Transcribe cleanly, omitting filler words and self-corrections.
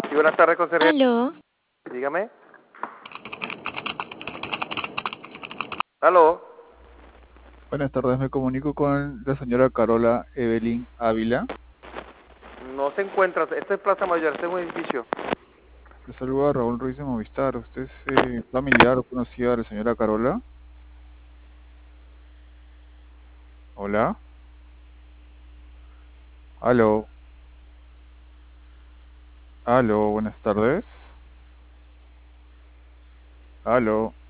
Sí, buenas tardes, conserje. Aló, Dígame. Aló. Buenas tardes, me comunico con la señora Carola Evelyn Ávila. No se encuentra. Este es Plaza Mayor, este es un edificio. Le saluda Raúl Ruiz de Movistar. ¿Usted es familiar o conocida de la señora Carola? Hola. Aló. Aló, buenas tardes. Aló.